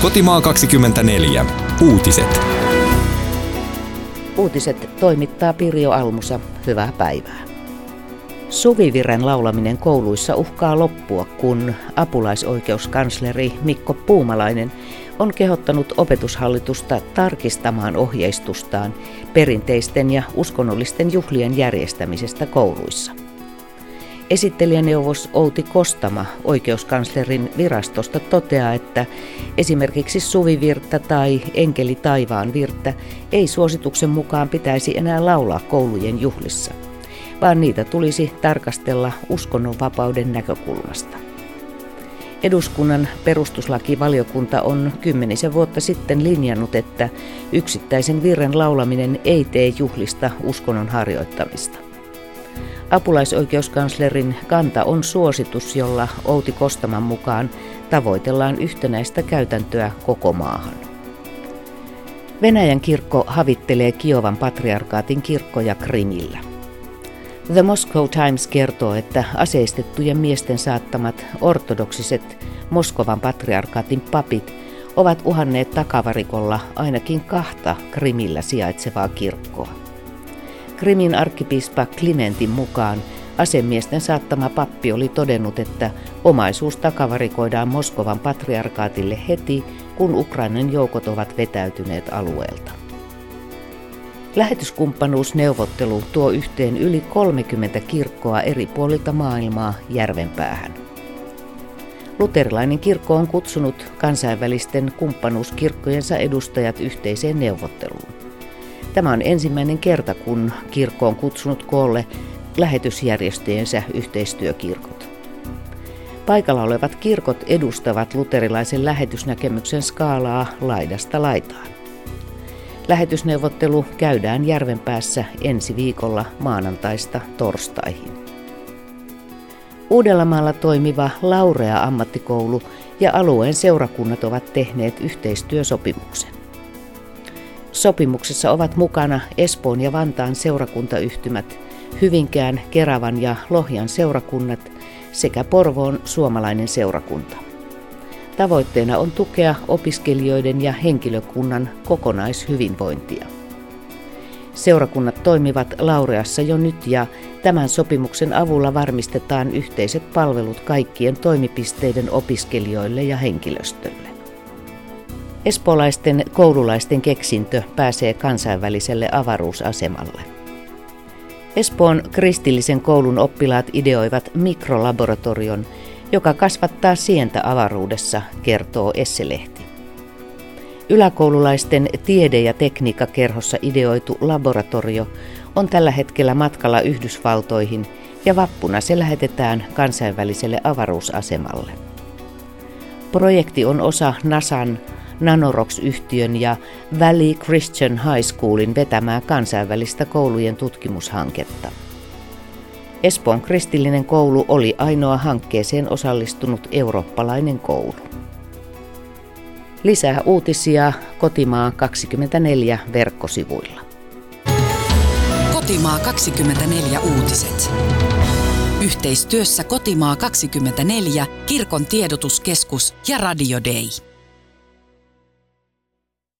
Kotimaa 24. Uutiset. Uutiset toimittaa Pirjo Almusa. Hyvää päivää. Suvivirren laulaminen kouluissa uhkaa loppua, kun apulaisoikeuskansleri Mikko Puumalainen on kehottanut opetushallitusta tarkistamaan ohjeistustaan perinteisten ja uskonnollisten juhlien järjestämisestä kouluissa. Esittelijäneuvos Outi Kostama oikeuskanslerin virastosta toteaa, että esimerkiksi suvivirttä tai enkeli taivaan virttä ei suosituksen mukaan pitäisi enää laulaa koulujen juhlissa, vaan niitä tulisi tarkastella uskonnonvapauden näkökulmasta. Eduskunnan perustuslakivaliokunta on 10 vuotta sitten linjannut, että yksittäisen virren laulaminen ei tee juhlista uskonnon harjoittamista. Apulaisoikeuskanslerin kanta on suositus, jolla Outi Kostaman mukaan tavoitellaan yhtenäistä käytäntöä koko maahan. Venäjän kirkko havittelee Kiovan patriarkaatin kirkkoja Krimillä. The Moscow Times kertoo, että aseistettujen miesten saattamat ortodoksiset Moskovan patriarkaatin papit ovat uhanneet takavarikolla ainakin 2 Krimillä sijaitsevaa kirkkoa. Krimin arkkipiispa Klimentin mukaan asemiesten saattama pappi oli todennut, että omaisuus takavarikoidaan Moskovan patriarkaatille heti, kun Ukrainan joukot ovat vetäytyneet alueelta. Lähetyskumppanuusneuvottelu tuo yhteen yli 30 kirkkoa eri puolilta maailmaa Järvenpäähän. Luterilainen kirkko on kutsunut kansainvälisten kumppanuuskirkkojensa edustajat yhteiseen neuvotteluun. Tämä on ensimmäinen kerta, kun kirkko on kutsunut koolle lähetysjärjestöjensä yhteistyökirkot. Paikalla olevat kirkot edustavat luterilaisen lähetysnäkemyksen skaalaa laidasta laitaan. Lähetysneuvottelu käydään Järvenpäässä ensi viikolla maanantaista torstaihin. Uudellamaalla toimiva Laurea-ammattikoulu ja alueen seurakunnat ovat tehneet yhteistyösopimuksen. Sopimuksessa ovat mukana Espoon ja Vantaan seurakuntayhtymät, Hyvinkään, Keravan ja Lohjan seurakunnat sekä Porvoon suomalainen seurakunta. Tavoitteena on tukea opiskelijoiden ja henkilökunnan kokonaishyvinvointia. Seurakunnat toimivat Laureassa jo nyt ja tämän sopimuksen avulla varmistetaan yhteiset palvelut kaikkien toimipisteiden opiskelijoille ja henkilöstölle. Espoolaisten koululaisten keksintö pääsee kansainväliselle avaruusasemalle. Espoon kristillisen koulun oppilaat ideoivat mikrolaboratorion, joka kasvattaa sientä avaruudessa, kertoo Esse-lehti. Yläkoululaisten tiede- ja tekniikkakerhossa ideoitu laboratorio on tällä hetkellä matkalla Yhdysvaltoihin ja vappuna se lähetetään kansainväliselle avaruusasemalle. Projekti on osa NASAn Nanorox-yhtiön ja Valley Christian High Schoolin vetämää kansainvälistä koulujen tutkimushanketta. Espoon kristillinen koulu oli ainoa hankkeeseen osallistunut eurooppalainen koulu. Lisää uutisia Kotimaa 24 verkkosivuilla. Kotimaa 24 uutiset. Yhteistyössä Kotimaa 24, Kirkon tiedotuskeskus ja Radio Day.